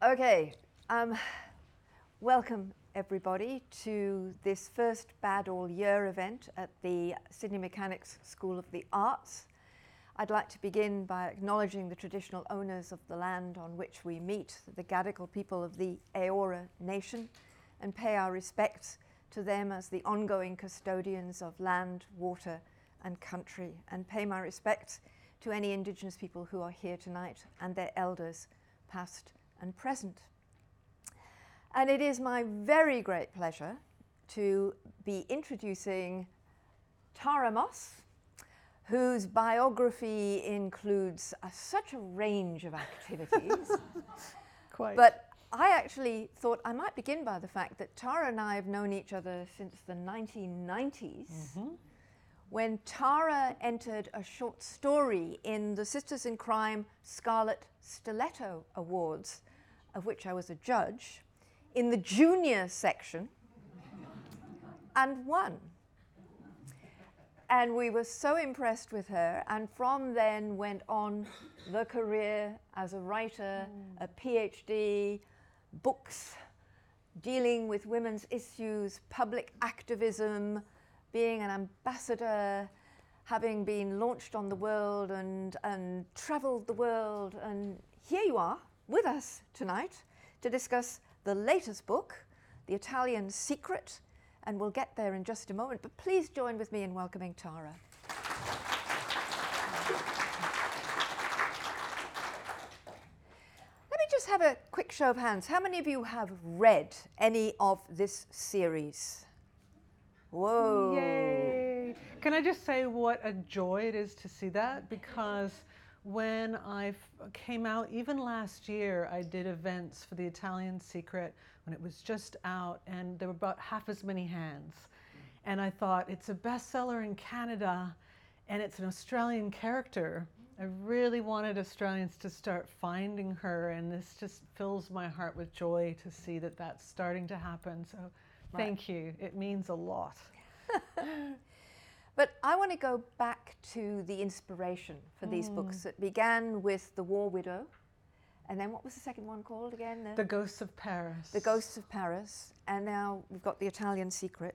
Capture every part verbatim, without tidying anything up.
Okay, um, welcome everybody to this first Bad All Year event at the Sydney Mechanics School of the Arts. I'd like to begin by acknowledging the traditional owners of the land on which we meet, the Gadigal people of the Eora Nation, and pay our respects to them as the ongoing custodians of land, water, and country, and pay my respects to any Indigenous people who are here tonight and their elders, past and present. And it is my very great pleasure to be introducing Tara Moss, whose biography includes a, such a range of activities. Quite. But I actually thought I might begin by the fact that Tara and I have known each other since the nineteen nineties, mm-hmm. when Tara entered a short story in the Sisters in Crime Scarlet Stiletto Awards, of which I was a judge, in the junior section, and won. And we were so impressed with her, and from then went on the career as a writer, mm. a PhD, books, dealing with women's issues, public activism, being an ambassador, having been launched on the world and, and traveled the world. And here you are with us tonight to discuss the latest book, The Italian Secret, and we'll get there in just a moment. But please join with me in welcoming Tara. Let me just have a quick show of hands. How many of you have read any of this series? Whoa. Yay. Can I just say what a joy it is to see that? Because when I came out, even last year, I did events for The Italian Secret when it was just out, and there were about half as many hands. And I thought, it's a bestseller in Canada, and it's an Australian character. I really wanted Australians to start finding her, and this just fills my heart with joy to see that that's starting to happen. So thank you. It means a lot. But I want to go back to the inspiration for mm. these books. It began with The War Widow, and then what was the second one called again? The, the Ghosts of Paris. The Ghosts of Paris, and now we've got The Italian Secret.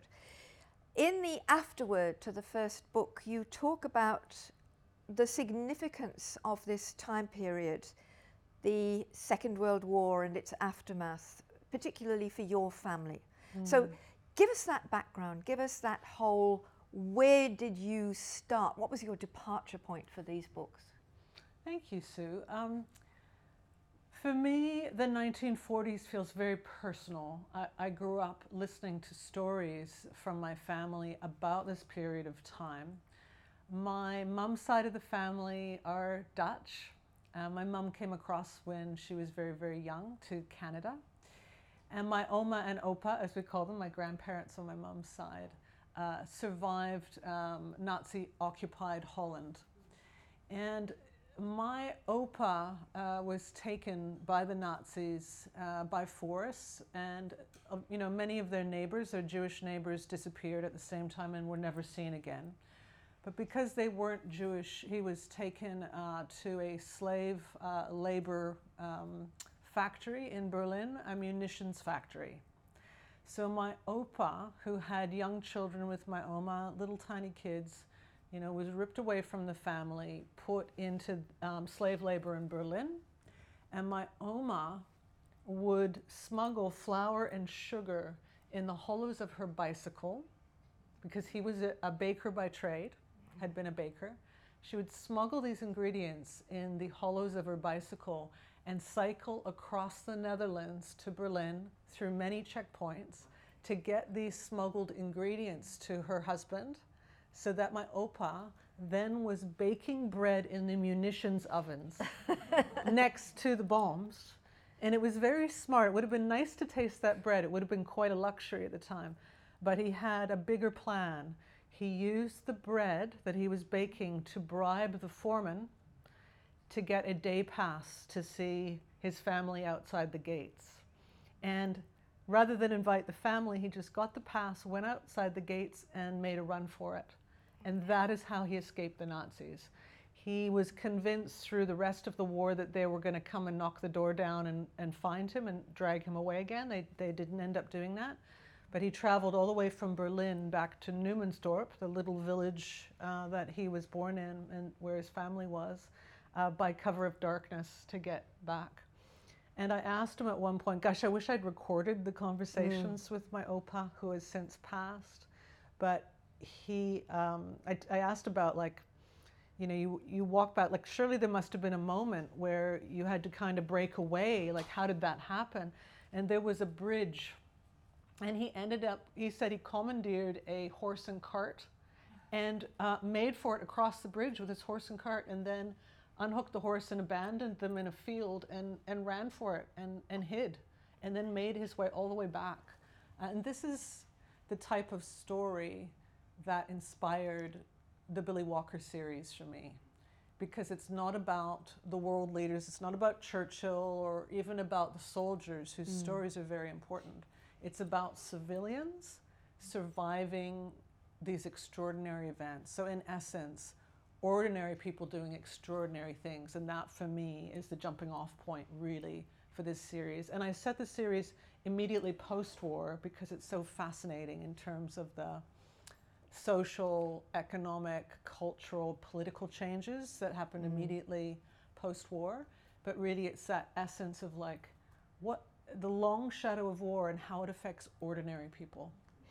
In the afterword to the first book, you talk about the significance of this time period, the Second World War and its aftermath, particularly for your family. Mm. So give us that background, give us that whole, where did you start? What was your departure point for these books? Thank you, Sue. Um, for me, the nineteen forties feels very personal. I, I grew up listening to stories from my family about this period of time. My mom's side of the family are Dutch. Uh, my mom came across when she was very, very young to Canada. And my Oma and Opa, as we call them, my grandparents on my mom's side, Uh, survived um, Nazi-occupied Holland. And my Opa uh, was taken by the Nazis uh, by force, and uh, you know, many of their neighbors, their Jewish neighbors, disappeared at the same time and were never seen again. But because they weren't Jewish, he was taken uh, to a slave uh, labor um, factory in Berlin, a munitions factory. So my Opa, who had young children with my Oma, little tiny kids, you know, was ripped away from the family, put into um, slave labor in Berlin. And my Oma would smuggle flour and sugar in the hollows of her bicycle, because he was a, a baker by trade, had been a baker. She would smuggle these ingredients in the hollows of her bicycle and cycle across the Netherlands to Berlin through many checkpoints to get these smuggled ingredients to her husband, so that my Opa then was baking bread in the munitions ovens next to the bombs. And it was very smart. It would have been nice to taste that bread. It would have been quite a luxury at the time. But he had a bigger plan. He used the bread that he was baking to bribe the foreman to get a day pass to see his family outside the gates. And rather than invite the family, he just got the pass, went outside the gates, and made a run for it. And that is how he escaped the Nazis. He was convinced through the rest of the war that they were going to come and knock the door down and, and find him and drag him away again. They, they didn't end up doing that. But he traveled all the way from Berlin back to Neumannsdorf, the little village uh, that he was born in and where his family was, uh, by cover of darkness to get back. And I asked him at one point, gosh, I wish I'd recorded the conversations mm. with my Opa, who has since passed. But he, um, I, I asked about, like, you know, you, you walk back, like, surely there must have been a moment where you had to kind of break away. Like, how did that happen? And there was a bridge. And he ended up, he said he commandeered a horse and cart and uh, made for it across the bridge with his horse and cart, and then unhooked the horse and abandoned them in a field and, and ran for it and, and hid, and then made his way all the way back. And this is the type of story that inspired the Billy Walker series for me, because it's not about the world leaders, it's not about Churchill or even about the soldiers whose mm. stories are very important. It's about civilians surviving these extraordinary events. So in essence, ordinary people doing extraordinary things, and that for me is the jumping off point really for this series. And I set the series immediately post-war because it's so fascinating in terms of the social, economic, cultural, political changes that happened mm. immediately post-war. But really it's that essence of, like, what the long shadow of war and how it affects ordinary people.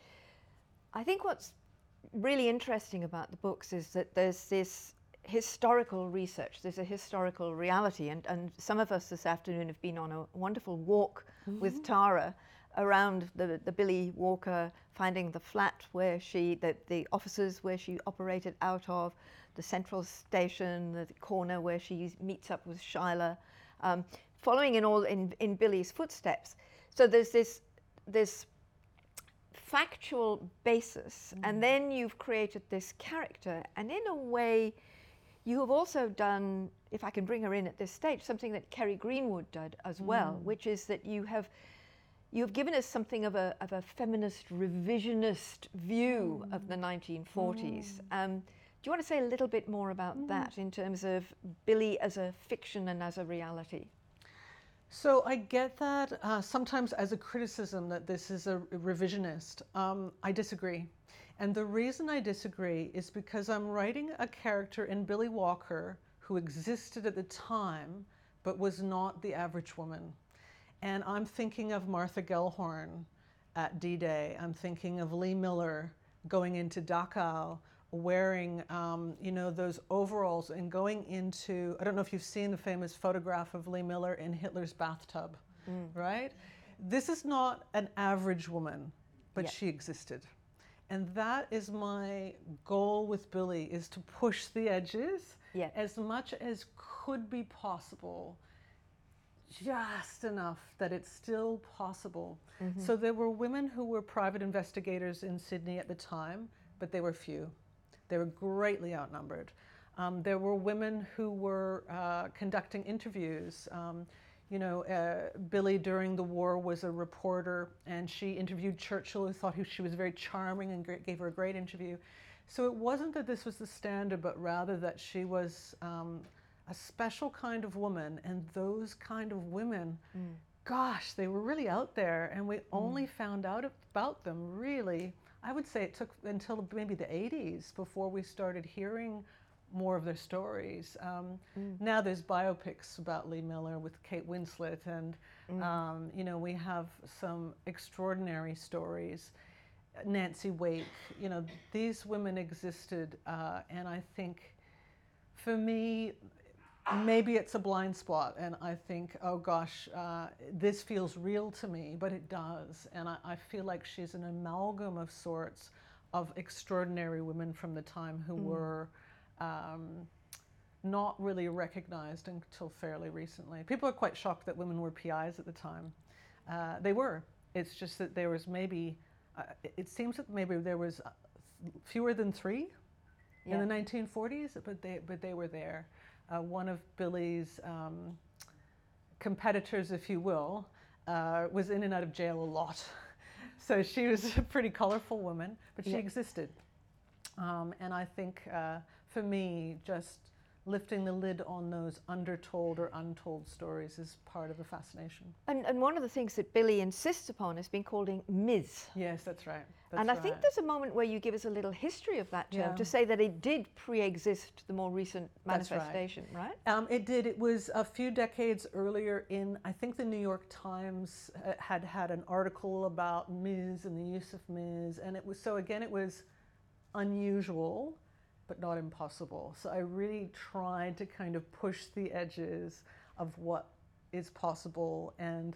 I think what's really interesting about the books is that there's this historical research, there's a historical reality, and, and some of us this afternoon have been on a wonderful walk mm-hmm. with Tara around the, the Billy Walker, finding the flat where she, the, the offices where she operated out of, the central station, the corner where she meets up with Shyla, um, following in all in, in Billy's footsteps. So there's this, this factual basis, mm. and then you've created this character, and in a way you have also done, if I can bring her in at this stage, something that Kerry Greenwood did as mm. well, which is that you have you've given us something of a, of a feminist revisionist view mm. of the nineteen forties. Mm. Um, do you want to say a little bit more about mm. that in terms of Billy as a fiction and as a reality? So I get that uh, sometimes as a criticism that this is a revisionist. Um, I disagree. And the reason I disagree is because I'm writing a character in Billy Walker who existed at the time, but was not the average woman. And I'm thinking of Martha Gellhorn at D-Day. I'm thinking of Lee Miller going into Dachau, wearing, um, you know, those overalls and going into, I don't know if you've seen the famous photograph of Lee Miller in Hitler's bathtub, mm. right? This is not an average woman, but yep. she existed. And that is my goal with Billy, is to push the edges yep. as much as could be possible, just enough that it's still possible. Mm-hmm. So there were women who were private investigators in Sydney at the time, but they were few. They were greatly outnumbered. Um, there were women who were uh, conducting interviews. Um, you know, uh, Billy during the war was a reporter, and she interviewed Churchill, who thought she was very charming and great, gave her a great interview. So it wasn't that this was the standard, but rather that she was um, a special kind of woman, and those kind of women, mm. gosh, they were really out there, and we mm. only found out about them really, I would say it took until maybe the eighties before we started hearing more of their stories. Um, mm. Now there's biopics about Lee Miller with Kate Winslet, and mm. um, you know, we have some extraordinary stories. Nancy Wake, you know, these women existed, uh, and I think for me, maybe it's a blind spot, and I think, oh gosh, uh, this feels real to me, but it does. And I, I feel like she's an amalgam of sorts of extraordinary women from the time who mm. were um, not really recognized until fairly recently. People are quite shocked that women were P Is at the time. Uh, they were. It's just that there was maybe, uh, it seems that maybe there was fewer than three yeah. in the nineteen forties, but they, but they were there. Uh, one of Billy's um, competitors, if you will, uh, was in and out of jail a lot. So she was a pretty colorful woman, but she yeah. existed. Um, and I think uh, for me, just lifting the lid on those undertold or untold stories is part of the fascination. And, and one of the things that Billy insists upon is being called Miz. Yes, that's right. That's and I right. think there's a moment where you give us a little history of that term Yeah. to say that it did pre-exist the more recent That's right. manifestation, right? Um, it did. It was a few decades earlier in, I think the New York Times uh, had had an article about Miz and the use of Miz. And it was, so again, it was unusual, but not impossible. So I really tried to kind of push the edges of what is possible, and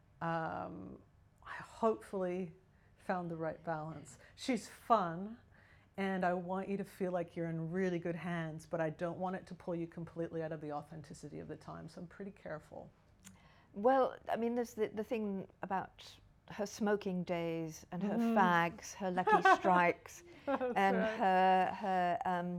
um, I hopefully found the right balance. She's fun, and I want you to feel like you're in really good hands, but I don't want it to pull you completely out of the authenticity of the time, so I'm pretty careful. Well, I mean, there's the, the thing about her smoking days and her Mhm. fags, her lucky strikes, and right. her her um,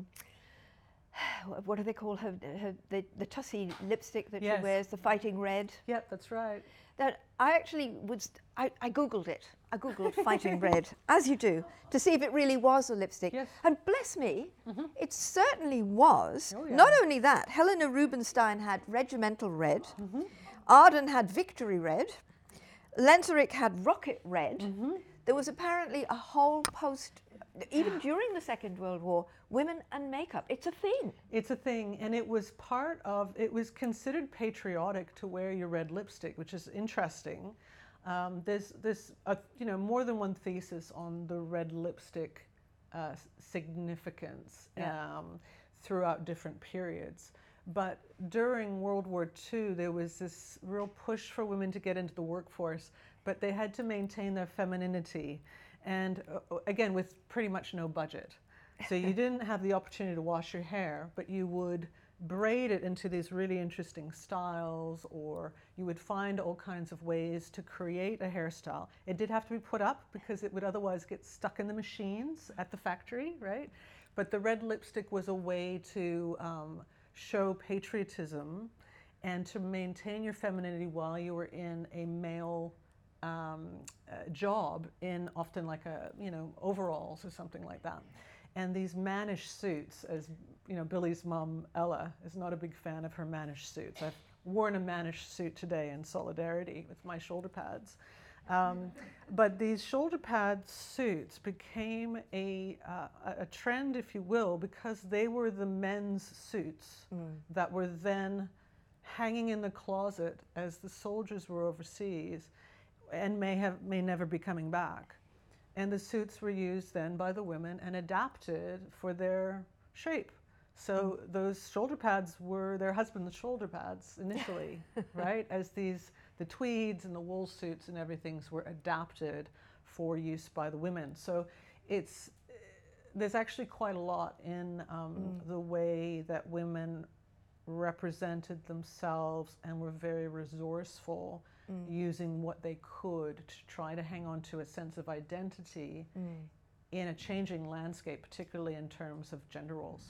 what do they call her? her the, the tussy lipstick that Yes. she wears, the fighting red. Yep, that's right. That I actually was. I, I googled it. I googled fighting red, as you do, to see if it really was a lipstick. Yes. And bless me, Mhm. it certainly was. Oh, yeah. Not only that, Helena Rubinstein had regimental red. Mhm. Arden had victory red. Lenteric had rocket red. Mhm. There was apparently a whole post, even during the Second World War, women and makeup. It's a thing. It's a thing, and it was part of, it was considered patriotic to wear your red lipstick, which is interesting. Um, there's, there's a, you know, more than one thesis on the red lipstick uh, significance Yeah. um, throughout different periods. But during World War Two, there was this real push for women to get into the workforce, but they had to maintain their femininity, and uh, again, with pretty much no budget. So you didn't have the opportunity to wash your hair, but you would braid it into these really interesting styles, or you would find all kinds of ways to create a hairstyle. It did have to be put up because it would otherwise get stuck in the machines at the factory, right? But the red lipstick was a way to um, show patriotism and to maintain your femininity while you were in a male um, uh, job in often like a, you know, overalls or something like that. And these mannish suits, as you know, Billy's mom, Ella, is not a big fan of her mannish suits. I've worn a mannish suit today in solidarity with my shoulder pads. Um, but these shoulder pad suits became a, uh, a trend, if you will, because they were the men's suits Mm. that were then hanging in the closet as the soldiers were overseas and may have may never be coming back. And the suits were used then by the women and adapted for their shape. So those shoulder pads were their husband's shoulder pads initially, right? As these, the tweeds and the wool suits and everything were adapted for use by the women. So it's, there's actually quite a lot in um, Mm. the way that women represented themselves and were very resourceful, Mm. using what they could to try to hang on to a sense of identity Mm. in a changing landscape, particularly in terms of gender roles.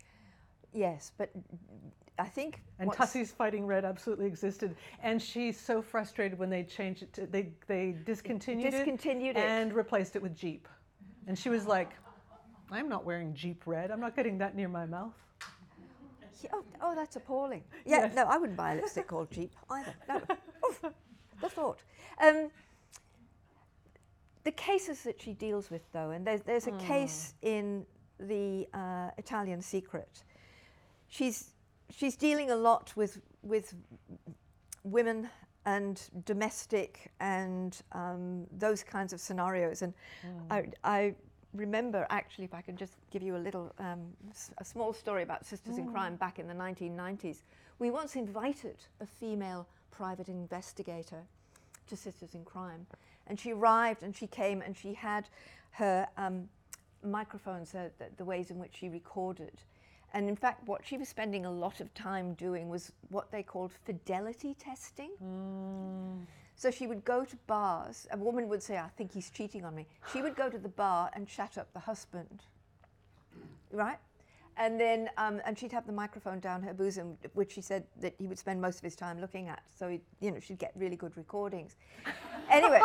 Yes, but I think And what's- Tussie's Fighting Red absolutely existed, and she's so frustrated when they changed it. To, they they discontinued, discontinued it it. and replaced it with Jeep, and she was like, "I'm not wearing Jeep Red. I'm not getting that near my mouth." Yeah, Oh, oh, that's appalling. Yeah, Yes. no, I wouldn't buy a lipstick called Jeep either. No. Oof, the thought. Um, the cases that she deals with, though, and there's, there's a Mm. case in the uh, Italian Secret. She's she's dealing a lot with with women and domestic and um, those kinds of scenarios. And Mm. I, I remember, actually, if I can just give you a little, um, s- a small story about Sisters in Mm. Crime back in the nineteen nineties. We once invited a female private investigator to Sisters in Crime, and she arrived and she came and she had her um, microphones, uh, the, the ways in which she recorded. And in fact, what she was spending a lot of time doing was what they called fidelity testing. Mm. So she would go to bars. A woman would say, "I think he's cheating on me." She would go to the bar and chat up the husband, right? And then, um, and she'd have the microphone down her bosom, which she said that he would spend most of his time looking at. So, he, you know, she'd get really good recordings. Anyway,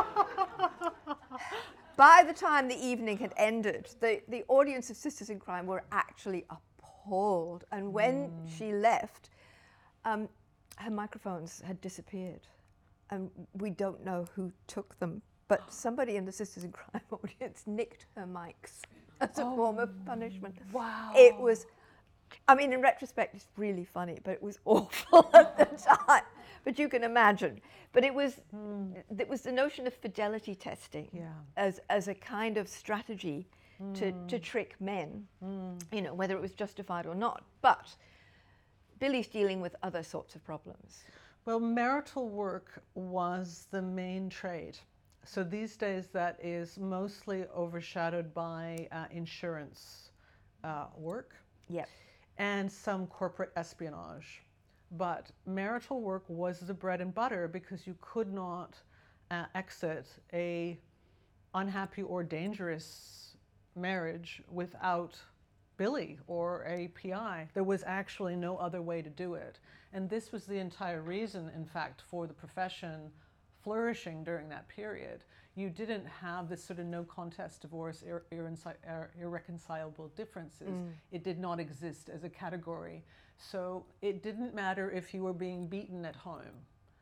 by the time the evening had ended, the, the audience of Sisters in Crime were actually appalled. And when mm. she left, um, her microphones had disappeared. And we don't know who took them, but somebody in the Sisters in Crime audience nicked her mics as a oh, form of punishment. Wow. It was, I mean, in retrospect, it's really funny, but it was awful at the time. But you can imagine. But it was, mm. it was the notion of fidelity testing yeah. as, as a kind of strategy mm. to, to trick men, mm. you know, whether it was justified or not. But Billy's dealing with other sorts of problems. Well, marital work was the main trade. So these days that is mostly overshadowed by uh, insurance uh, work yep. and some corporate espionage. But marital work was the bread and butter because you could not uh, exit a unhappy or dangerous marriage without Billy or a P I. There was actually no other way to do it. And this was the entire reason, in fact, for the profession flourishing during that period. You didn't have this sort of no contest divorce, ir ir irreconcilable differences. Mm. It did not exist as a category. So it didn't matter if you were being beaten at home.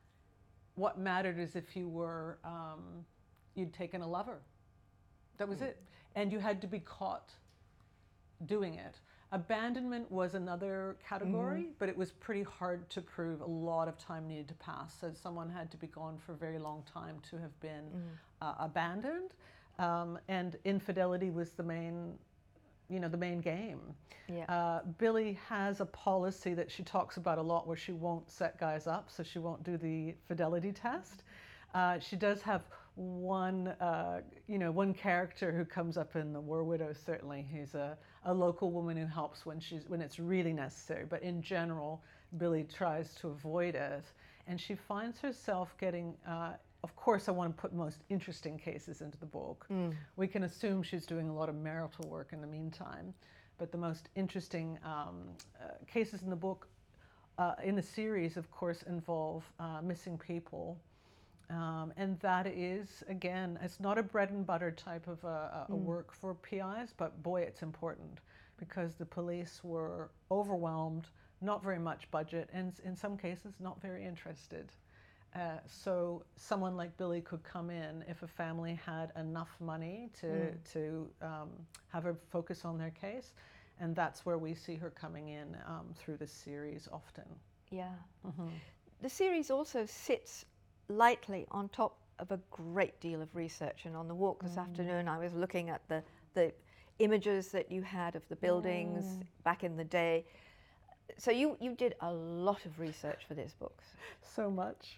What mattered is if you were, um, you'd taken a lover. That was mm. it. And you had to be caught doing it. Abandonment was another category, mm-hmm. but it was pretty hard to prove. A lot of time needed to pass. So someone had to be gone for a very long time to have been mm. uh, abandoned. Um, and infidelity was the main, you know, the main game. Yeah. Uh, Billy has a policy that she talks about a lot where she won't set guys up, so she won't do the fidelity test. Uh, she does have one, uh, you know, one character who comes up in The War Widow, certainly, who's a, a local woman who helps when she's when it's really necessary. But in general, Billy tries to avoid it, and she finds herself getting. Uh, of course, I want to put most interesting cases into the book. Mm. We can assume she's doing a lot of marital work in the meantime, but the most interesting um, uh, cases in the book, uh, in the series, of course, involve uh, missing people. Um, and that is, again, it's not a bread and butter type of a, a mm. work for P Is, but boy, it's important because the police were overwhelmed, not very much budget, and in some cases, not very interested. Uh, so someone like Billy could come in if a family had enough money to, mm. to um, have her focus on their case, and that's where we see her coming in um, through this series often. Yeah. Mm-hmm. The series also sits lightly on top of a great deal of research, and on the walk this mm. afternoon I was looking at the the images that you had of the buildings mm. back in the day. So you you did a lot of research for this book. So much.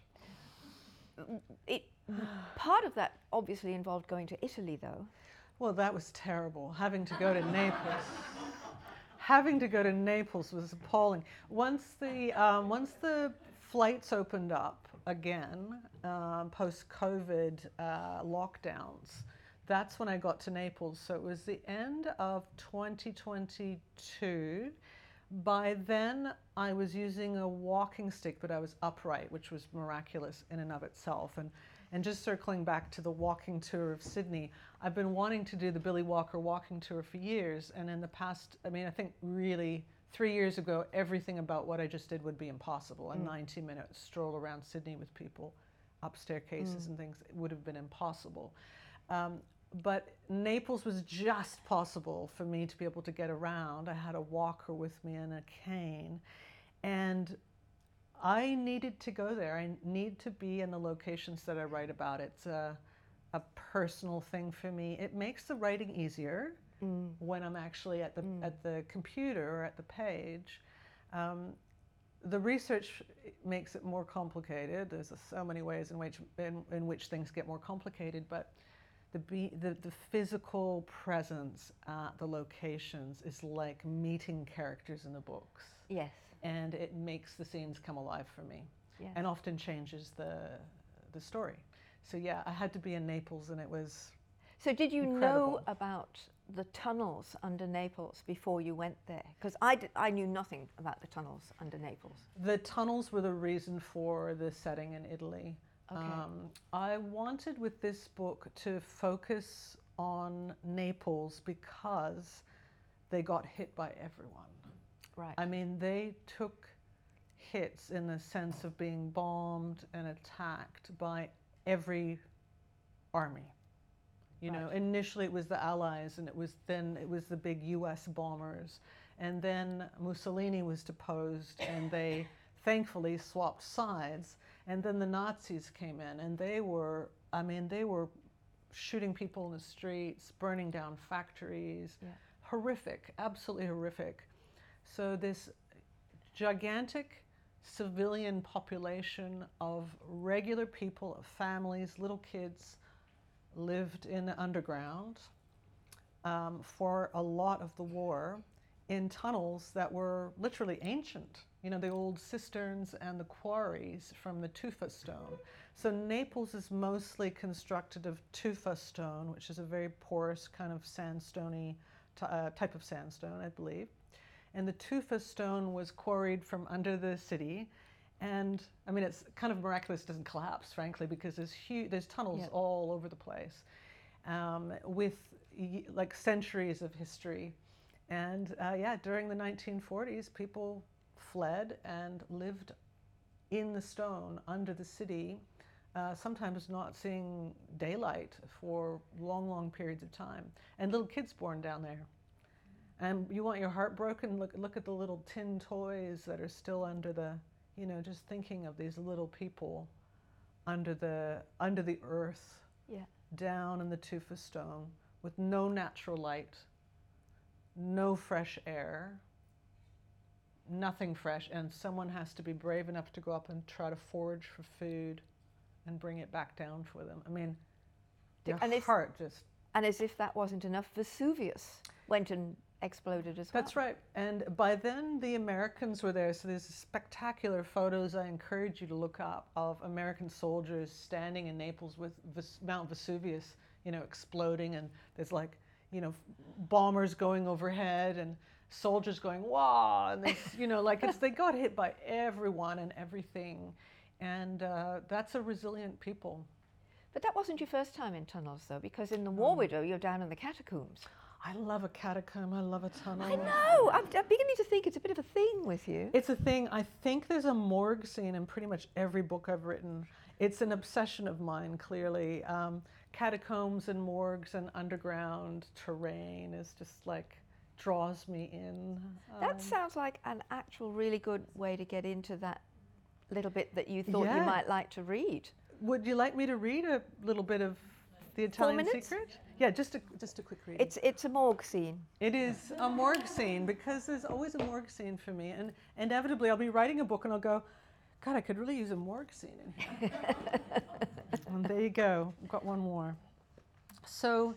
It part of that obviously involved going to Italy, though. Well, that was terrible, having to go to Naples. Having to go to Naples was appalling. Once the um, once the flights opened up again, um, post-COVID uh, lockdowns, that's when I got to Naples. So it was the end of twenty twenty-two. By then, I was using a walking stick, but I was upright, which was miraculous in and of itself. And, and just circling back to the walking tour of Sydney, I've been wanting to do the Billy Walker walking tour for years. And in the past, I mean, I think really three years ago, everything about what I just did would be impossible. A mm. ninety minute stroll around Sydney with people up staircases mm. and things, it would have been impossible. Um, but Naples was just possible for me to be able to get around. I had a walker with me and a cane, and I needed to go there. I need to be in the locations that I write about. It's a, a personal thing for me. It makes the writing easier mm. when I'm actually at the, mm. at the computer or at the page. Um, the research makes it more complicated. There's so many ways in which, in, in which things get more complicated, but The, be, the, the physical presence at the locations is like meeting characters in the books. Yes. And it makes the scenes come alive for me. Yes. And often changes the, the story. So yeah, I had to be in Naples, and it was So did you incredible. know about the tunnels under Naples before you went there? Because I, did, I knew nothing about the tunnels under Naples. The tunnels were the reason for the setting in Italy. Okay. Um, I wanted with this book to focus on Naples because they got hit by everyone. Right. I mean, they took hits in the sense of being bombed and attacked by every army. You know, Right. initially it was the Allies, and it was then it was the big U S bombers, and then Mussolini was deposed, and they thankfully swapped sides, and then the Nazis came in, and they were, I mean, they were shooting people in the streets, burning down factories, Yeah. horrific, absolutely horrific. So this gigantic civilian population of regular people, of families, little kids, lived in the underground um, for a lot of the war in tunnels that were literally ancient. You know, the old cisterns and the quarries from the tufa stone. So Naples is mostly constructed of tufa stone, which is a very porous kind of sandstony t- uh, type of sandstone, I believe. And the tufa stone was quarried from under the city. And I mean, it's kind of miraculous it doesn't collapse, frankly, because there's huge, there's tunnels Yeah. all over the place um, with y- like centuries of history. And uh, yeah, during the nineteen forties, people fled and lived in the stone under the city, uh, sometimes not seeing daylight for long, long periods of time. And little kids born down there. And you want your heart broken? Look, look at the little tin toys that are still under the, you know, just thinking of these little people under the under the earth, Yeah. down in the tufa stone with no natural light, no fresh air, nothing fresh, and someone has to be brave enough to go up and try to forage for food and bring it back down for them. I mean, your And if- heart just... And as if that wasn't enough, Vesuvius went and exploded as well. That's right. And by then, the Americans were there. So there's spectacular photos I encourage you to look up of American soldiers standing in Naples with Ves- Mount Vesuvius, you know, exploding. And there's like, you know, bombers going overhead and soldiers going, wah! And they, you know, like it's, they got hit by everyone and everything. And uh, that's a resilient people. But that wasn't your first time in tunnels, though, because in the War Widow, you're down in the catacombs. I love a catacomb. I love a tunnel. I know. I'm, I'm beginning to think it's a bit of a thing with you. It's a thing. I think there's a morgue scene in pretty much every book I've written. It's an obsession of mine, clearly. Um, catacombs and morgues and underground terrain is just like, draws me in. That Um, sounds like an actual really good way to get into that little bit that you thought you Yeah. might like to read. Would you like me to read a little bit of The Italian minutes? Secret? Yeah, just a, just a quick read. It's, it's a morgue scene. It is a morgue scene because there's always a morgue scene for me. And inevitably, I'll be writing a book and I'll go, God, I could really use a morgue scene in here. And there you go. I've got one more. So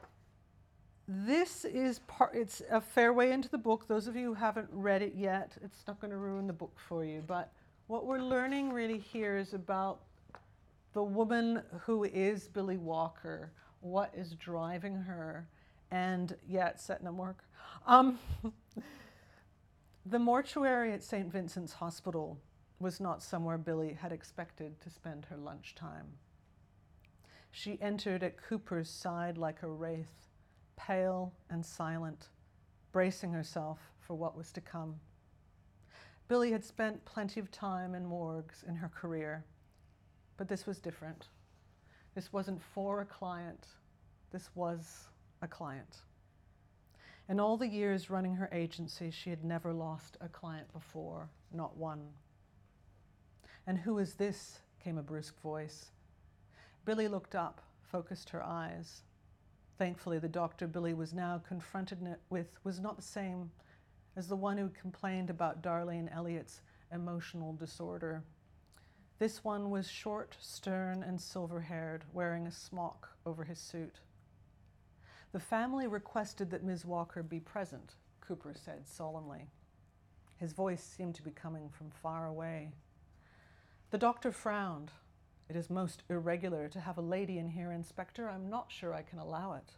this is part, it's a fair way into the book. Those of you who haven't read it yet, it's not going to ruin the book for you. But what we're learning really here is about the woman who is Billy Walker, what is driving her, and yeah, it's set in a morgue. Um, the mortuary at Saint Vincent's Hospital was not somewhere Billy had expected to spend her lunchtime. She entered at Cooper's side like a wraith, pale and silent, bracing herself for what was to come. Billy had spent plenty of time in morgues in her career, but this was different. This wasn't for a client. This was a client. In all the years running her agency, she had never lost a client before, not one. And who is this? Came a brusque voice. Billy looked up, focused her eyes. Thankfully, the doctor Billy was now confronted with was not the same as the one who complained about Darlene Elliott's emotional disorder. This one was short, stern, and silver-haired, wearing a smock over his suit. The family requested that Miz Walker be present, Cooper said solemnly. His voice seemed to be coming from far away. The doctor frowned. It is most irregular to have a lady in here, Inspector. I'm not sure I can allow it.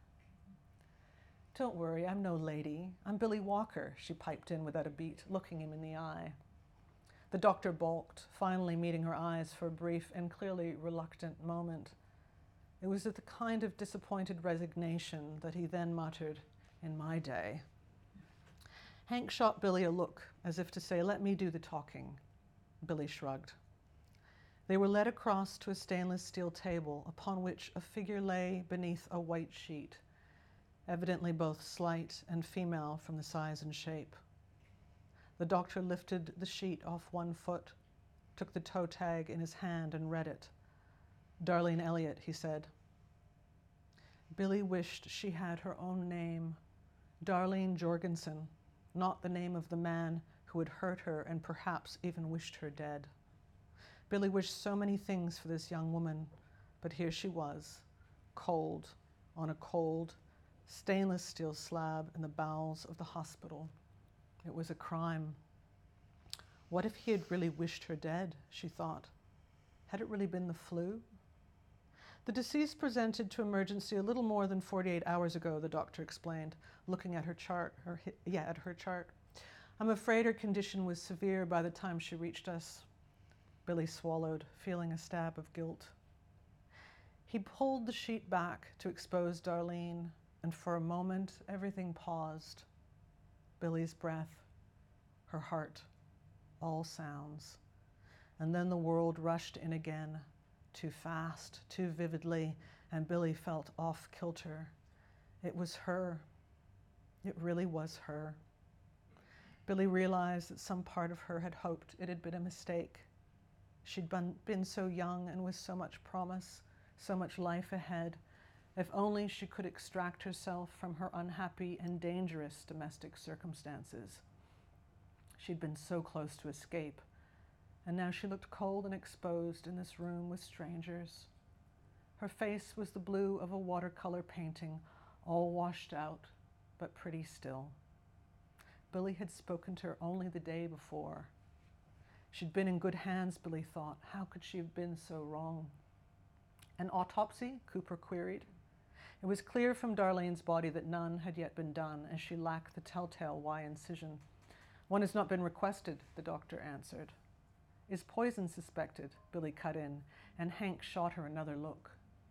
Don't worry, I'm no lady. I'm Billy Walker, she piped in without a beat, looking him in the eye. The doctor balked, finally meeting her eyes for a brief and clearly reluctant moment. It was with the kind of disappointed resignation that he then muttered, "In my day." Hank shot Billy a look, as if to say, "Let me do the talking." Billy shrugged. They were led across to a stainless steel table upon which a figure lay beneath a white sheet, evidently both slight and female from the size and shape. The doctor lifted the sheet off one foot, took the toe tag in his hand and read it. "Darlene Elliott," he said. Billy wished she had her own name, Darlene Jorgensen, not the name of the man who had hurt her and perhaps even wished her dead. Billy wished so many things for this young woman, but here she was, cold, on a cold, stainless steel slab in the bowels of the hospital. It was a crime. What if he had really wished her dead, she thought. Had it really been the flu? The deceased presented to emergency a little more than forty-eight hours ago, the doctor explained, looking at her chart, or yeah, at her chart. I'm afraid her condition was severe by the time she reached us. Billy swallowed, feeling a stab of guilt. He pulled the sheet back to expose Darlene, and for a moment, everything paused. Billy's breath, her heart, all sounds. And then the world rushed in again, too fast, too vividly, and Billy felt off kilter. It was her. It really was her. Billy realized that some part of her had hoped it had been a mistake. She'd been, been so young and with so much promise, so much life ahead. If only she could extract herself from her unhappy and dangerous domestic circumstances. She'd been so close to escape, and now she looked cold and exposed in this room with strangers. Her face was the blue of a watercolor painting, all washed out, but pretty still. Billy had spoken to her only the day before. She'd been in good hands, Billy thought. How could she have been so wrong? An autopsy? Cooper queried. It was clear from Darlene's body that none had yet been done, as she lacked the telltale Y incision. One has not been requested, the doctor answered. Is poison suspected? Billy cut in, and Hank shot her another look.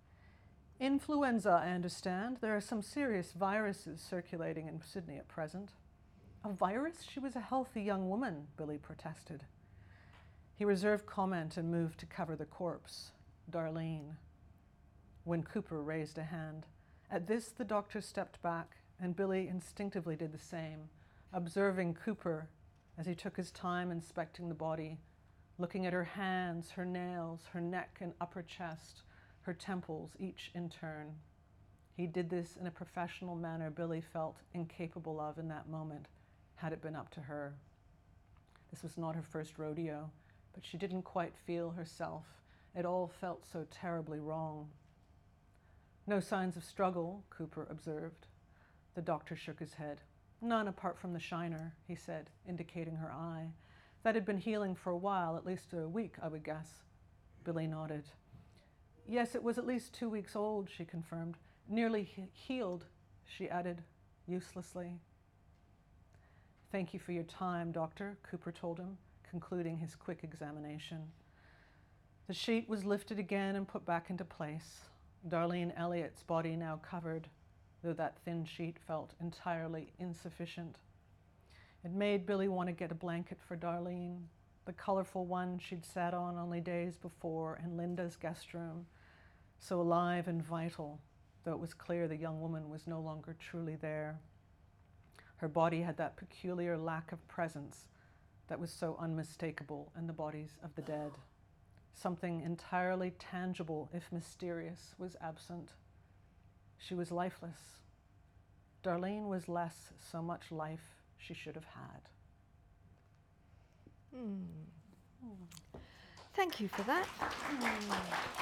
Influenza, I understand. There are some serious viruses circulating in Sydney at present. A virus? She was a healthy young woman, Billy protested. He reserved comment and moved to cover the corpse. Darlene. When Cooper raised a hand. At this, the doctor stepped back, and Billy instinctively did the same, observing Cooper as he took his time inspecting the body, looking at her hands, her nails, her neck and upper chest, her temples, each in turn. He did this in a professional manner Billy felt incapable of in that moment, had it been up to her. This was not her first rodeo, but she didn't quite feel herself. It all felt so terribly wrong. No signs of struggle, Cooper observed. The doctor shook his head. None apart from the shiner, he said, indicating her eye. That had been healing for a while, at least a week, I would guess. Billy nodded. Yes, it was at least two weeks old, she confirmed. Nearly he- healed, she added, uselessly. Thank you for your time, doctor, Cooper told him, concluding his quick examination. The sheet was lifted again and put back into place. Darlene Elliott's body now covered, though that thin sheet felt entirely insufficient. It made Billy want to get a blanket for Darlene, the colorful one she'd sat on only days before in Linda's guest room, so alive and vital, though it was clear the young woman was no longer truly there. Her body had that peculiar lack of presence that was so unmistakable in the bodies of the dead. Something entirely tangible, if mysterious, was absent. She was lifeless. Darlene was less so much life she should have had. Mm. Mm. Thank you for that. Mm.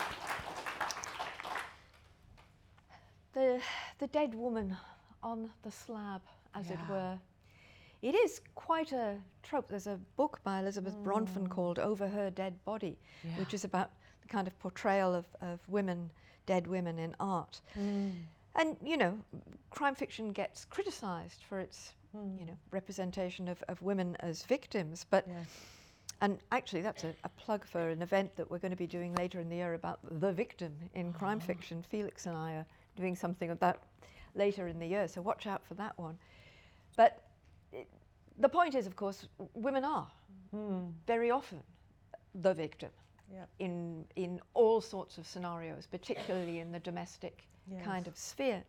The, the dead woman on the slab, as Yeah. it were. It is quite a trope. There's a book by Elizabeth mm. Bronfen called Over Her Dead Body, yeah. which is about the kind of portrayal of, of women, dead women in art. Mm. And, you know, crime fiction gets criticized for its, mm. you know, representation of, of women as victims. But, yes. and actually that's a, a plug for an event that we're going to be doing later in the year about the victim in oh. crime fiction. Felix and I are doing something about later in the year, so watch out for that one. But it, the point is, of course, women are Mm. very often the victim Yeah. in in all sorts of scenarios, particularly in the domestic Yes. kind of sphere.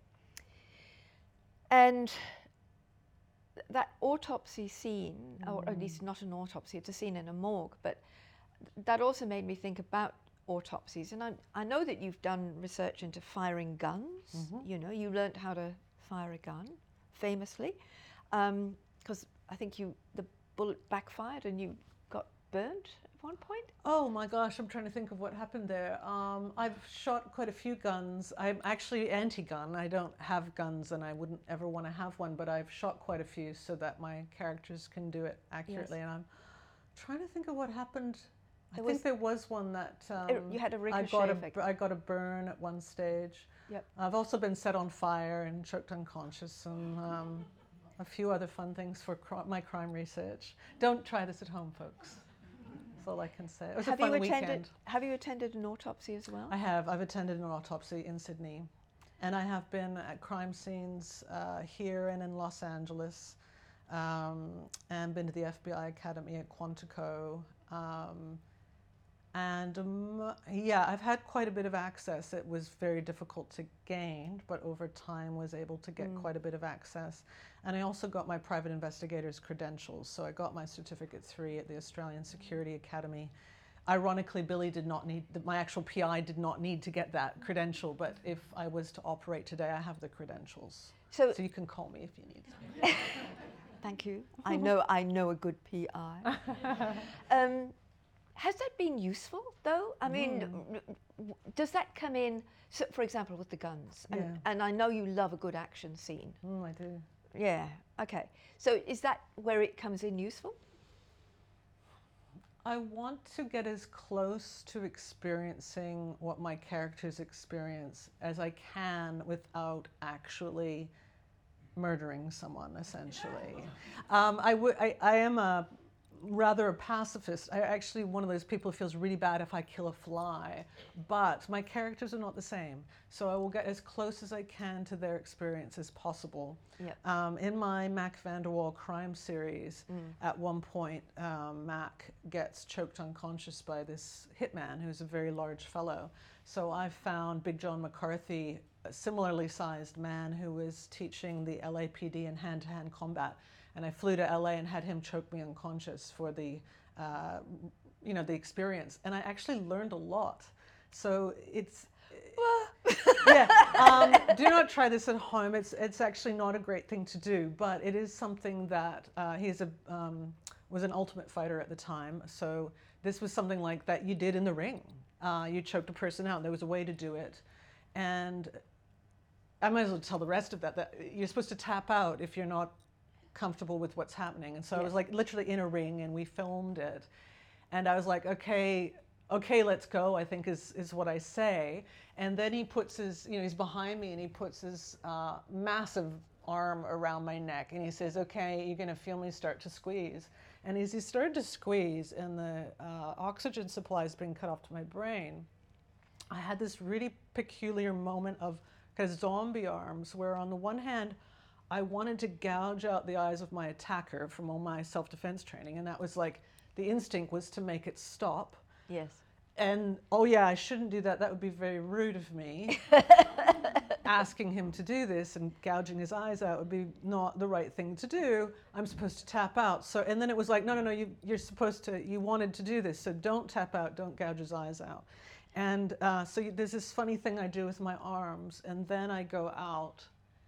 And th- that autopsy scene, or at least not an autopsy, it's a scene in a morgue, but th- that also made me think about autopsies. And I, I know that you've done research into firing guns. Mhm. You know, you learnt how to fire a gun, famously, because I think you the bullet backfired and you got burnt at one point. Oh my gosh, I'm trying to think of what happened there. Um, I've shot quite a few guns. I'm actually anti-gun. I don't have guns and I wouldn't ever want to have one, but I've shot quite a few so that my characters can do it accurately. Yes. And I'm trying to think of what happened. There I think was- there was one that um, It- you had a I ricochet got effect. a, I got a burn at one stage. Yep. I've also been set on fire and choked unconscious and um, a few other fun things for cr- my crime research. Don't try this at home, folks. That's all I can say. It was Have a fun you weekend. attended? Have you attended an autopsy as well? I have. I've attended an autopsy in Sydney. And I have been at crime scenes uh, here and in Los Angeles, um, and been to the F B I Academy at Quantico. Um, and um, yeah, I've had quite a bit of access. It was very difficult to gain, but over time was able to get quite a bit of access. And I also got my private investigator's credentials. So I got my certificate three at the Australian Security Academy. Ironically, Billy did not need, my actual P I did not need to get that credential, but if I was to operate today, I have the credentials. So, So you can call me if you need them. thank you. I know I know a good P I. um, has that been useful though? I mean, w- w- does that come in? So, for example, with the guns, and, Yeah. and I know you love a good action scene. Mm, I do. Yeah. Okay. So is that where it comes in useful? I want to get as close to experiencing what my characters experience as I can without actually murdering someone, essentially. um, I, w- I, I am a rather a pacifist. I actually one of those people who feels really bad if I kill a fly, but my characters are not the same. So I will get as close as I can to their experience as possible. Yep. Um, in my Mac Vanderwall crime series, at one point, um, Mac gets choked unconscious by this hitman who's a very large fellow. So I found Big John McCarthy, a similarly sized man who was teaching the L A P D in hand-to-hand combat. And I flew to L A and had him choke me unconscious for the, uh, you know, the experience. And I actually learned a lot. So it's, yeah. Um, do not try this at home. It's it's actually not a great thing to do, but it is something that uh, he's a um, was an ultimate fighter at the time. So this was something like that you did in the ring. Uh, you choked a person out. There was a way to do it, and I might as well tell the rest of that. That you're supposed to tap out if you're not comfortable with what's happening. And so I was Yes. like literally in a ring, and we filmed it, and I was like, okay. Okay, let's go, I think is, is what I say. And then he puts his, you know, he's behind me and he puts his uh, massive arm around my neck and he says, okay, you're gonna feel me start to squeeze. And as he started to squeeze and the uh, oxygen supply is being cut off to my brain, I had this really peculiar moment of kind of zombie arms where on the one hand, I wanted to gouge out the eyes of my attacker from all my self-defense training. And that was like, the instinct was to make it stop. Yes. And, oh yeah, I shouldn't do that. That would be very rude of me. Asking him to do this and gouging his eyes out would be not the right thing to do. I'm supposed to tap out. So, and then it was like, no, no, no, you, you're supposed to, you wanted to do this. So don't tap out, don't gouge his eyes out. And uh, so you, there's this funny thing I do with my arms. And then I go out.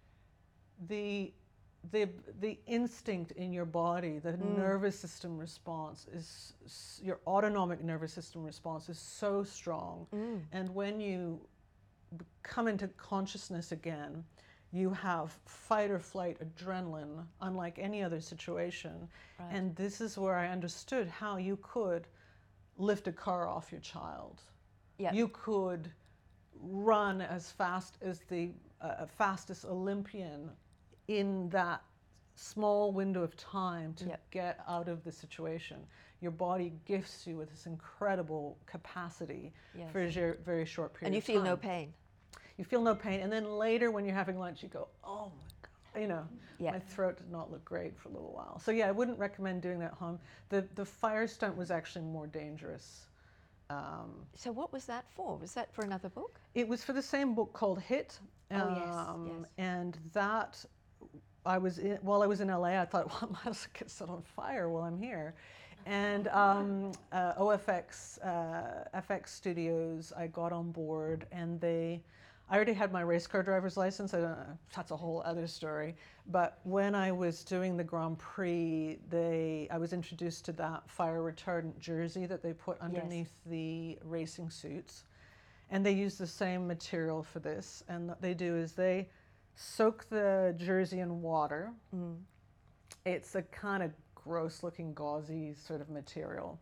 The The, the instinct in your body, the Mm. nervous system response is, s- your autonomic nervous system response is so strong. Mm. And when you b- come into consciousness again, you have fight or flight adrenaline, unlike any other situation. Right. And this is where I understood how you could lift a car off your child. Yep. You could run as fast as the uh, fastest Olympian in that small window of time to Yep. get out of the situation. Your body gifts you with this incredible capacity Yes. for a ver- very short period And you of feel time. no pain. You feel no pain, and then later when you're having lunch, you go, oh my God. you know, Yeah. my throat did not look great for a little while. So yeah, I wouldn't recommend doing that at home. The, the fire stunt was actually more dangerous. Um, So what was that for? Was that for another book? it was for the same book called Hit. Oh, yes, um, yes. And that, I was in, while I was in L A, I thought, well, I might as well get set on fire while I'm here. And um, uh, O F X, uh, F X Studios, I got on board, and they, I already had my race car driver's license. I don't know, that's a whole other story. But when I was doing the Grand Prix, they, I was introduced to that fire retardant jersey that they put underneath yes. the racing suits. And they use the same material for this. And what they do is they soak the jersey in water. Mm. It's a kind of gross looking gauzy sort of material.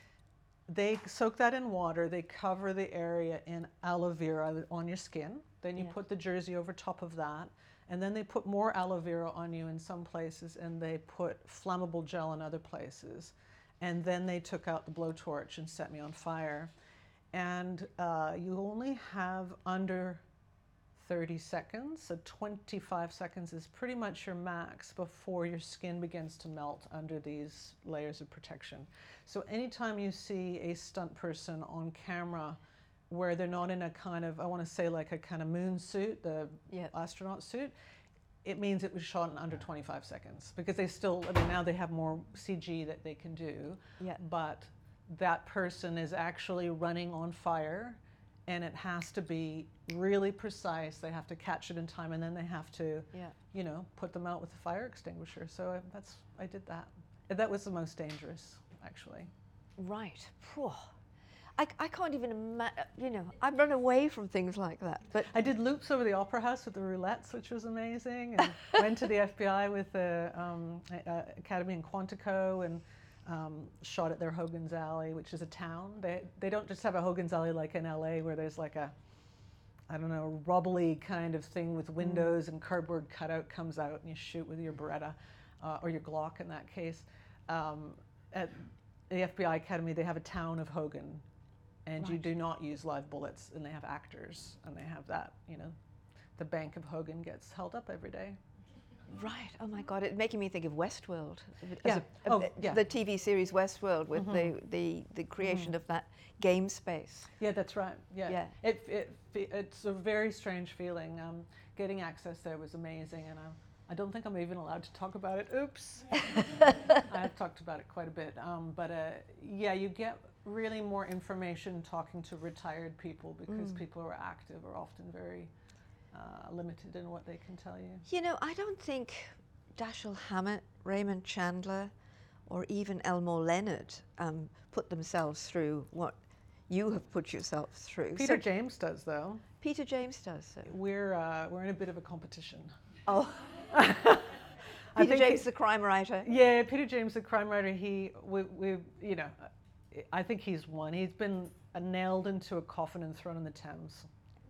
They soak that in water, they cover the area in aloe vera on your skin, then you yeah. put the jersey over top of that, and then they put more aloe vera on you in some places, and they put flammable gel in other places. And then they took out the blowtorch and set me on fire. And uh, you only have under thirty seconds, so twenty-five seconds is pretty much your max before your skin begins to melt under these layers of protection. So anytime you see a stunt person on camera where they're not in a kind of, I want to say like a kind of moon suit, the yep. astronaut suit, it means it was shot in under twenty-five seconds, because they still, I mean, now they have more C G that they can do, yep. but that person is actually running on fire. And it has to be really precise. They have to catch it in time, and then they have to, yeah. you know, put them out with a fire extinguisher. So I, that's, I did that. That was the most dangerous, actually. Right. Whew. I, I can't even imagine, you know, I've run away from things like that. But I did loops over the Opera House with the roulettes, which was amazing, and went to the F B I with the um, uh, Academy in Quantico, and Um, shot at their Hogan's Alley, which is a town. They they don't just have a Hogan's Alley like in L A where there's like a, I don't know, rubbly kind of thing with windows mm. and cardboard cutout comes out and you shoot with your Beretta uh, or your Glock in that case. Um, at the F B I Academy, they have a town of Hogan, and right. you do not use live bullets, and they have actors, and they have that, you know, the bank of Hogan gets held up every day. Right. Oh my God! It's making me think of Westworld. Yeah. A, oh, a, yeah. The T V series Westworld with mm-hmm. the, the, the creation mm-hmm. of that game space. Yeah, that's right. Yeah. Yeah. It, it, it's a very strange feeling. Um, getting access there was amazing, and I, I don't think I'm even allowed to talk about it. Oops. I've talked about it quite a bit. Um, but uh, yeah, you get really more information talking to retired people, because mm. people who are active are often very Uh, limited in what they can tell you. You know, I don't think Dashiell Hammett, Raymond Chandler, or even Elmore Leonard um, put themselves through what you have put yourself through. Peter so James does, though. Peter James does. So. We're uh, we're in a bit of a competition. Oh. Peter James, the crime writer. Yeah, Peter James, the crime writer. He, we, we, you know, I think he's won. He's been uh, nailed into a coffin and thrown in the Thames.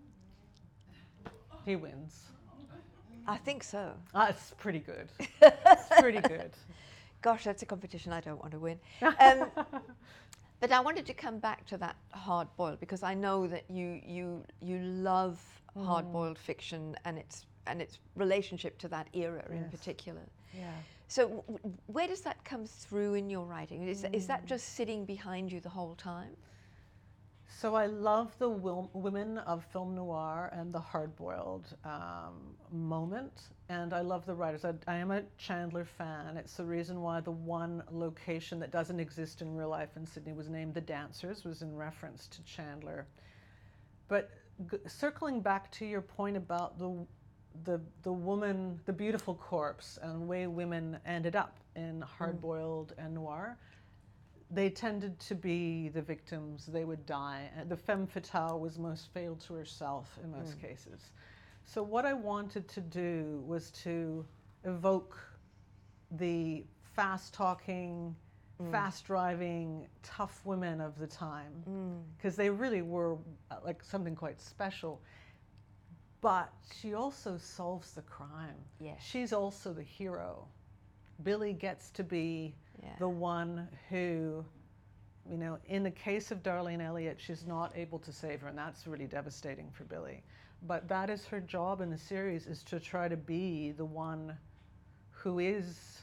He wins. I think so. Ah, it's pretty good. It's pretty good. Gosh, that's a competition I don't want to win. Um, but I wanted to come back to that hard-boiled, because I know that you you you love mm. hard-boiled fiction and its and its relationship to that era yes. in particular. Yeah. So w where does that come through in your writing? Is mm. is that just sitting behind you the whole time? So I love the wil women of film noir and the hard-boiled um, moment, and I love the writers. I, I am a Chandler fan. It's the reason why the one location that doesn't exist in real life in Sydney was named The Dancers, was in reference to Chandler. But g circling back to your point about the, the, the woman, the beautiful corpse, and the way women ended up in hard-boiled mm. and noir, they tended to be the victims. They would die. And the femme fatale was most fatal to herself in most mm. cases. So what I wanted to do was to evoke the fast-talking, mm. fast-driving, tough women of the time, because mm. they really were uh, like something quite special. But she also solves the crime. Yes. She's also the hero. Billy gets to be Yeah. the one who You know, in the case of Darlene Elliott, she's not able to save her, and that's really devastating for Billy. But that is her job in the series, is to try to be the one who is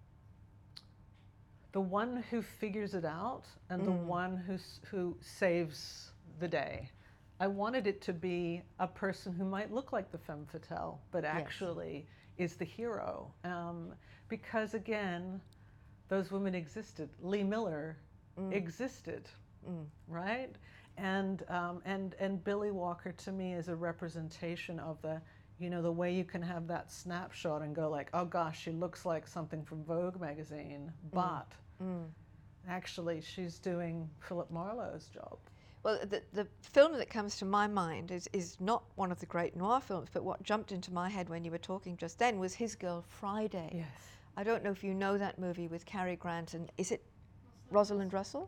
the one who figures it out and mm. the one who, who saves the day. I wanted it to be a person who might look like the femme fatale, but actually yes. is the hero. Um, because again, those women existed. Lee Miller mm. existed, mm. right? And, um, and, and Billy Walker to me is a representation of the, you know, the way you can have that snapshot and go like, oh gosh, she looks like something from Vogue magazine, but mm. actually she's doing Philip Marlowe's job. Well, the, the film that comes to my mind is, is not one of the great noir films, but what jumped into my head when you were talking just then was His Girl Friday. Yes. I don't know if you know that movie with Cary Grant and, is it Rosalind Russell?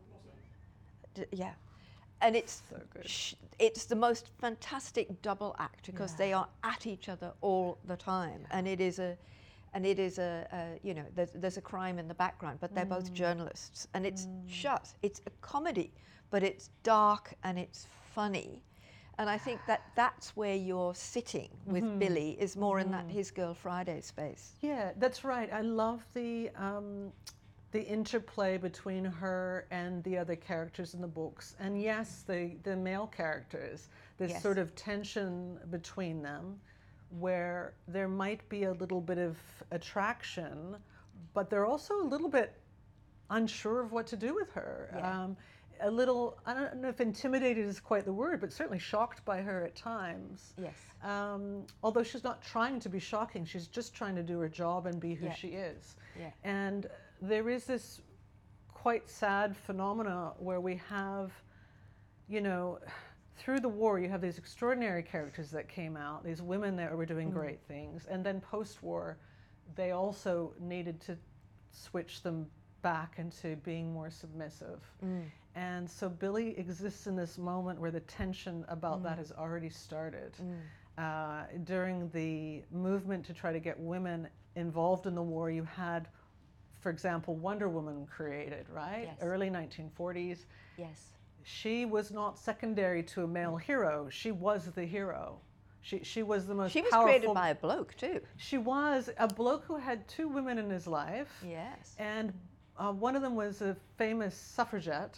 D- yeah. And it's so good. Sh- it's the most fantastic double act because yeah. they are at each other all the time, yeah. and it is a, and it is a, a you know, there's, there's a crime in the background, but they're mm. both journalists, and it's mm. just, it's a comedy, but it's dark and it's funny, and I think that that's where you're sitting with mm-hmm. Billy is more mm-hmm. in that His Girl Friday space. Yeah, that's right. I love the. Um, the interplay between her and the other characters in the books. And yes, the, the male characters, there's yes. sort of tension between them where there might be a little bit of attraction, but they're also a little bit unsure of what to do with her. Yeah. Um, a little, I don't know if intimidated is quite the word, but certainly shocked by her at times. Yes. Um, although she's not trying to be shocking, she's just trying to do her job and be who yeah. she is. Yeah. And there is this quite sad phenomena where we have, you know, through the war you have these extraordinary characters that came out, these women that were doing mm. great things, and then post-war they also needed to switch them back into being more submissive. Mm. And so Billy exists in this moment where the tension about mm. that has already started. Mm. Uh, during the movement to try to get women involved in the war, you had, for example, Wonder Woman created, right? Yes. Early nineteen forties. Yes. She was not secondary to a male hero. She was the hero. She she was the most She was powerful. created by a bloke too. She was a bloke who had two women in his life. Yes. And uh, one of them was a famous suffragette.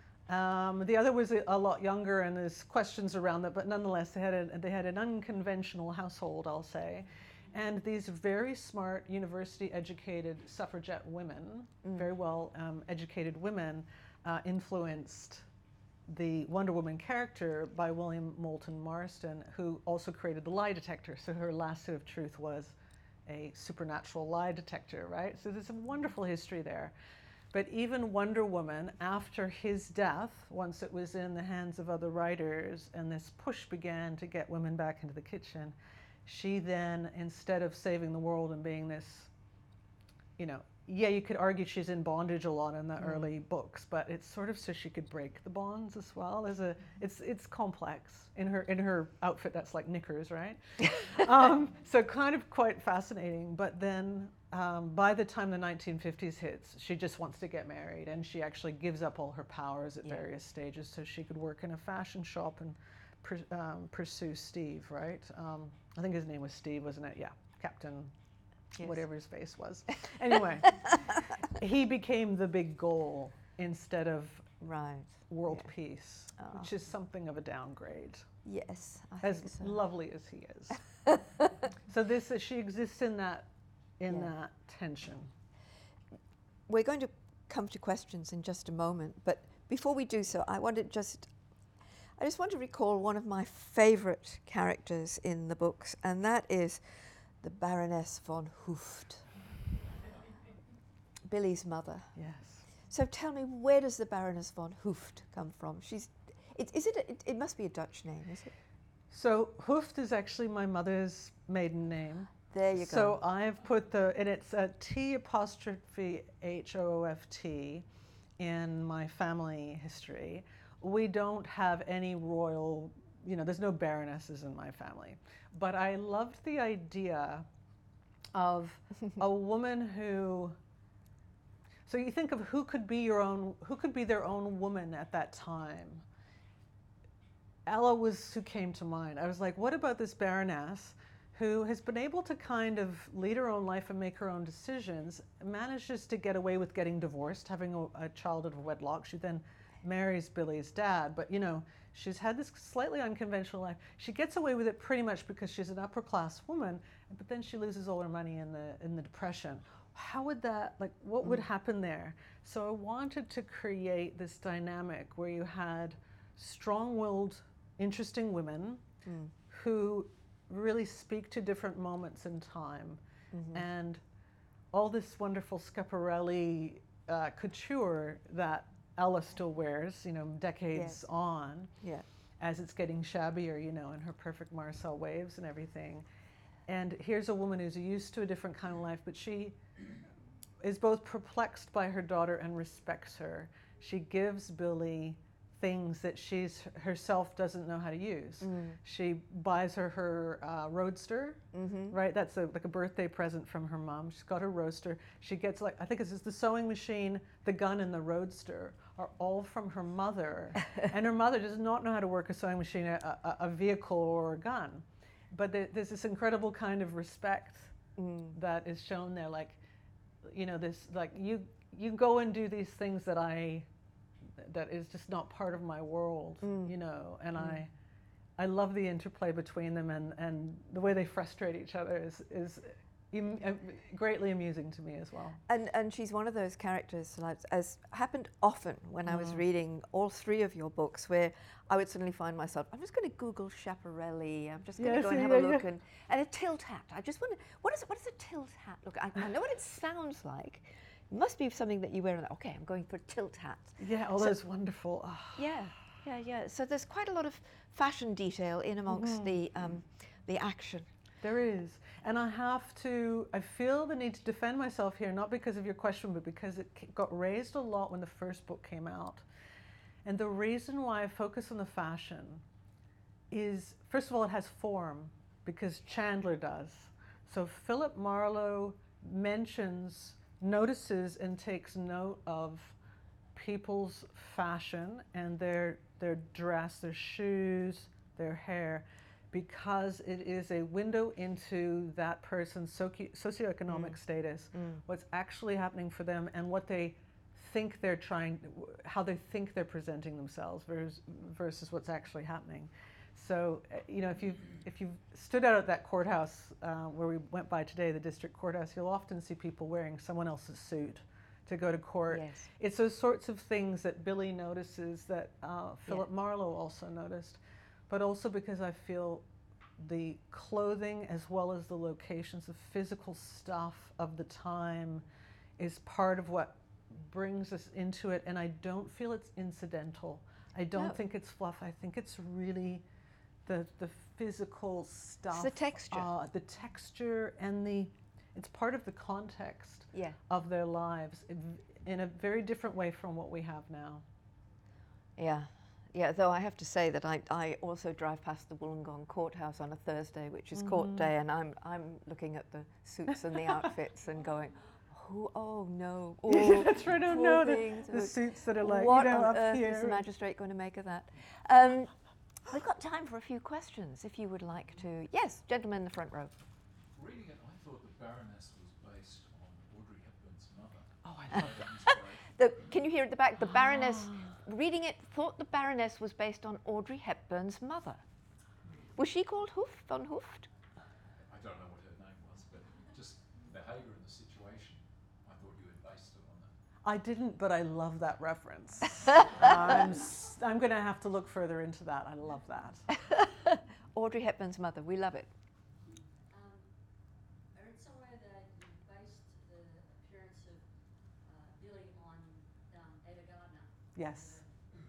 Um, the other was a, a lot younger, and there's questions around that, but nonetheless, they had a, they had an unconventional household, I'll say. And these very smart, university-educated suffragette women, mm. very well um, educated women, uh, influenced the Wonder Woman character by William Moulton Marston, who also created the lie detector. So her lasso of truth was a supernatural lie detector, right? So there's a wonderful history there. But even Wonder Woman, after his death, once it was in the hands of other writers, and this push began to get women back into the kitchen, she then, instead of saving the world and being this, you know, yeah, you could argue she's in bondage a lot in the mm. early books, but it's sort of so she could break the bonds as well. There's a, it's it's complex in her in her outfit that's like knickers, right? um, so kind of quite fascinating. But then um, by the time the nineteen fifties hits, she just wants to get married, and she actually gives up all her powers at yeah. various stages so she could work in a fashion shop and pr- um, pursue Steve, right? Um, I think his name was Steve, wasn't it? Yeah, Captain. Yes. Whatever his face was. Anyway, he became the big goal instead of right. world yeah. peace, oh. which is something of a downgrade. Yes, I as think so. lovely as he is. So this is, she exists in that in yeah. that tension. We're going to come to questions in just a moment, but before we do so, I want to just I just want to recall one of my favorite characters in the books, and that is the Baroness von Hooft, Billy's mother. Yes. So tell me, where does the Baroness von Hooft come from? She's, it, is it, a, it? It must be a Dutch name, is it? So Hooft is actually my mother's maiden name. There you go. So I've put the, and it's a T apostrophe H O O F T in my family history. We don't have any royal, you know, there's no baronesses in my family. But I loved the idea of a woman who, So you think of who could be your own, who could be their own woman at that time. Ella was who came to mind. I was like, what about this Baroness who has been able to kind of lead her own life and make her own decisions, manages to get away with getting divorced, having a, a child out of wedlock. She then marries Billy's dad, but you know, she's had this slightly unconventional life. She gets away with it pretty much because she's an upper class woman, but then she loses all her money in the in the Depression. How would that, like, what would happen there? So I wanted to create this dynamic where you had strong-willed, interesting women mm. who really speak to different moments in time, mm-hmm. and all this wonderful Schiaparelli uh, couture that Ella still wears, you know, decades yes. on, yeah. as it's getting shabbier, you know, in her perfect Marcel waves and everything. And here's a woman who's used to a different kind of life, but she is both perplexed by her daughter and respects her. She gives Billy things that she's herself doesn't know how to use. Mm. She buys her her uh, roadster, mm-hmm. right? That's a, like a birthday present from her mom. She's got her roadster. She gets, like, I think it's the sewing machine, the gun, and the roadster are all from her mother. And her mother does not know how to work a sewing machine, a, a, a vehicle, or a gun. But there, there's this incredible kind of respect mm. that is shown there. Like, you know, this, like, you you go and do these things that I, that is just not part of my world, mm. you know, and mm. I I love the interplay between them, and, and the way they frustrate each other is, is im- greatly amusing to me as well. And and she's one of those characters, like, as happened often when mm. I was reading all three of your books, where I would suddenly find myself, I'm just going to Google Schiaparelli, I'm just going to yes, go and have yeah, a look, yeah. and, and a tilt hat. I just wonder, what is, what does a tilt hat look like? I, I know what it sounds like. It must be something that you wear. Okay, I'm going for a tilt hat. Yeah, all so, those wonderful. Oh. Yeah, yeah, yeah. So there's quite a lot of fashion detail in amongst mm. the um, the action. There is, and I have to. I feel the need to defend myself here, not because of your question, but because it got raised a lot when the first book came out. And the reason why I focus on the fashion is, first of all, it has form, because Chandler does. So Philip Marlowe mentions, notices and takes note of people's fashion and their their dress, their shoes, their hair, because it is a window into that person's soci- socioeconomic mm. status, mm. what's actually happening for them, and what they think they're trying, how they think they're presenting themselves versus, versus what's actually happening. So, you know, if you've, if you've stood out at that courthouse uh, where we went by today, the district courthouse, you'll often see people wearing someone else's suit to go to court. Yes. It's those sorts of things that Billy notices, that uh, Philip yeah. Marlowe also noticed, but also because I feel the clothing as well as the locations, the physical stuff of the time is part of what brings us into it, and I don't feel it's incidental. I don't no. think it's fluff. I think it's really the the physical stuff. It's the texture. Uh, the texture and the, it's part of the context yeah. of their lives in, in a very different way from what we have now. Yeah, yeah. Though I have to say that I, I also drive past the Wollongong Courthouse on a Thursday, which is mm-hmm. court day, and I'm I'm looking at the suits and the outfits and going, oh, oh no, oh, that's right. Oh no, the, the suits that are like, what you know, on up earth here. is the magistrate going to make of that? Um, we've got time for a few questions, if you would like to. Yes, gentleman in the front row. Reading it, I thought the Baroness was based on Audrey Hepburn's mother. Oh, I love that. Can you hear at the back? The Baroness, reading it, thought the Baroness was based on Audrey Hepburn's mother. Was she called Hoof, von Hooft? I don't know what her name was, but just the behaviour and the situation, I thought you had based it on that. I didn't, but I love that reference. I'm, s- I'm going to have to look further into that. I love that. Audrey Hepburn's mother, we love it. Um, I read somewhere that you based the appearance of uh, Billy on um, Ava Gardner. Yes.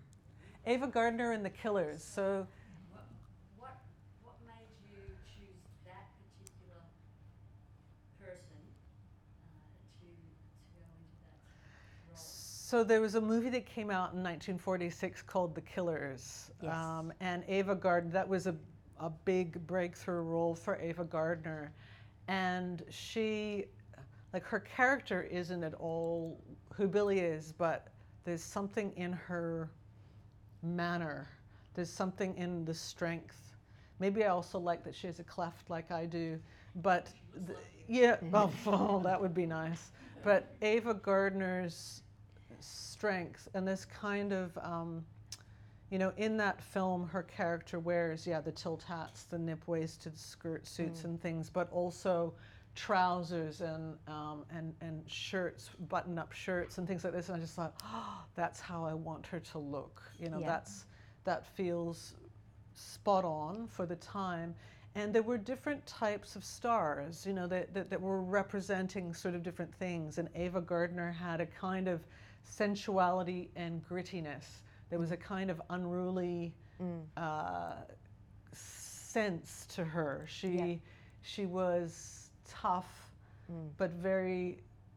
Ava Gardner and the Killers. So. What, what, what made you choose that particular person uh, to, to go into that role? So there was a movie that came out in nineteen forty-six called The Killers. Yes. Um, and Ava Gardner, that was a, a big breakthrough role for Ava Gardner. And she, like, her character isn't at all who Billy is, but there's something in her manner. There's something in the strength. Maybe I also like that she has a cleft like I do, but th- yeah, oh, oh, that would be nice. But Ava Gardner's strength and this kind of, um, you know, in that film, her character wears, yeah, the tilt hats, the nip-waisted skirt suits mm. and things, but also trousers and um, and and shirts, button-up shirts and things like this. And I just thought, oh, that's how I want her to look. You know, yeah. that's that feels spot on for the time. And there were different types of stars, you know, that, that, that were representing sort of different things. And Ava Gardner had a kind of sensuality and grittiness. There was a kind of unruly mm. uh, sense to her. She yeah. she was tough, mm. but very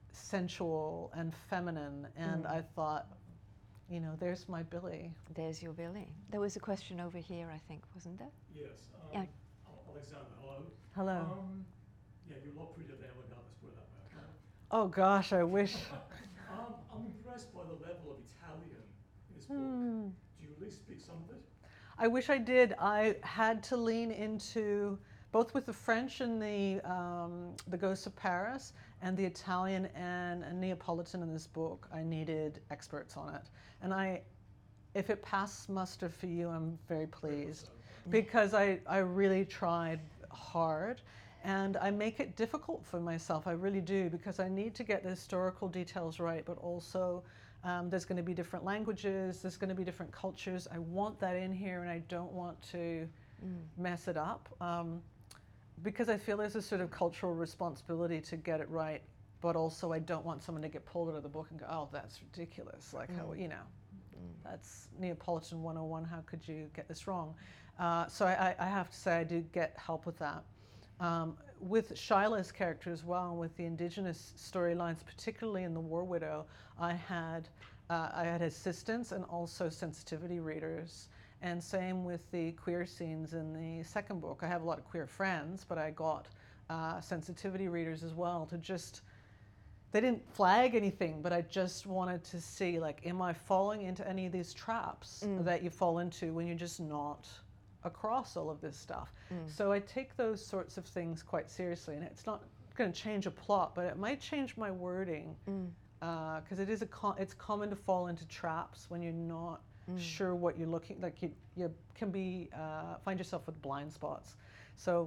sensual and feminine. And mm. I thought, you know, there's my Billy. There's your Billy. There was a question over here, I think, wasn't there? Yes. Um, yeah. Alexander, hello. Hello. Um, yeah, you look prettier than Emma Gardner, let's put it that way, okay? Oh gosh, I wish. um, I'm impressed by the level of Italian in this book. Hmm. Do you at least speak some of it? I wish I did. I had to lean into, both with the French and the, um, the Ghosts of Paris, and the Italian and, and Neapolitan in this book. I needed experts on it. And I, if it passed muster for you, I'm very pleased. Because I, I really tried hard, and I make it difficult for myself, I really do, because I need to get the historical details right, but also um, there's going to be different languages, there's going to be different cultures. I want that in here, and I don't want to mm. mess it up, um, because I feel there's a sort of cultural responsibility to get it right, but also I don't want someone to get pulled out of the book and go, oh, that's ridiculous, like mm. how, you know, mm. that's Neapolitan one oh one, how could you get this wrong? Uh, so I, I have to say I did get help with that. Um, with Shyla's character as well, and with the indigenous storylines, particularly in The War Widow, I had uh, I had assistants and also sensitivity readers. And same with the queer scenes in the second book. I have a lot of queer friends, but I got uh, sensitivity readers as well to just, they didn't flag anything, but I just wanted to see, like, am I falling into any of these traps mm. that you fall into when you're just not across all of this stuff. Mm. So I take those sorts of things quite seriously, and it's not going to change a plot, but it might change my wording, because mm. uh, it is a com- it's common to fall into traps when you're not mm. sure what you're looking like. You you can be uh, find yourself with blind spots. So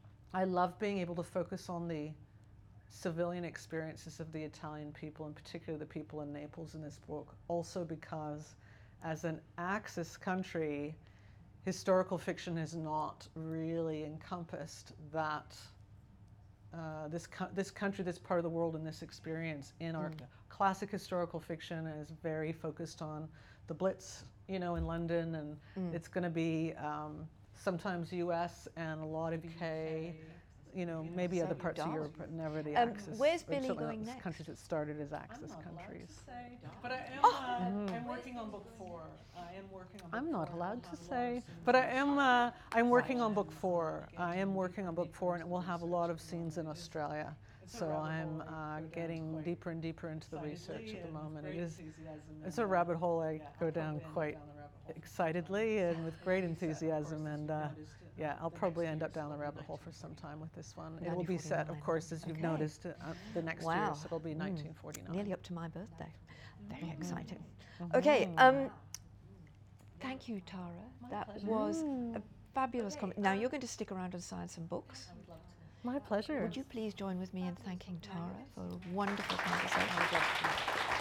I love being able to focus on the civilian experiences of the Italian people, and particularly the people in Naples in this book. Also because, as an Axis country, historical fiction has not really encompassed that, uh, this, co- this country, this part of the world, and this experience in our mm. classic historical fiction is very focused on the Blitz, you know, in London, and mm. it's going to be um, sometimes U S and a lot of U K, you know, maybe so other parts of Europe, but never the um, Axis. Where's Billy going next? Countries that started as Axis I'm not countries. Allowed to say, but I am. Oh. Uh, I'm working on book four. I am working on. Book I'm not four. allowed to say, but I am. Uh, I'm working on book four. I am working on book four, and it will have a lot of scenes in Australia. So I'm uh, getting deeper and deeper into the research at the moment. It is. It's a rabbit hole I go down quite excitedly and with great enthusiasm, and. Uh, Yeah, I'll probably end up down the rabbit hole for some time with this one. It will be set, of course, as you've okay. noticed, uh, the next wow. year, so it'll be nineteen forty-nine. Mm. Nearly up to my birthday. Very mm-hmm. exciting. Mm-hmm. Okay, um, thank you, Tara. My that pleasure. was mm. a fabulous comment. Now you're going to stick around and sign some books. I would love to. My pleasure. Would you please join with me in thanking Tara for a wonderful conversation?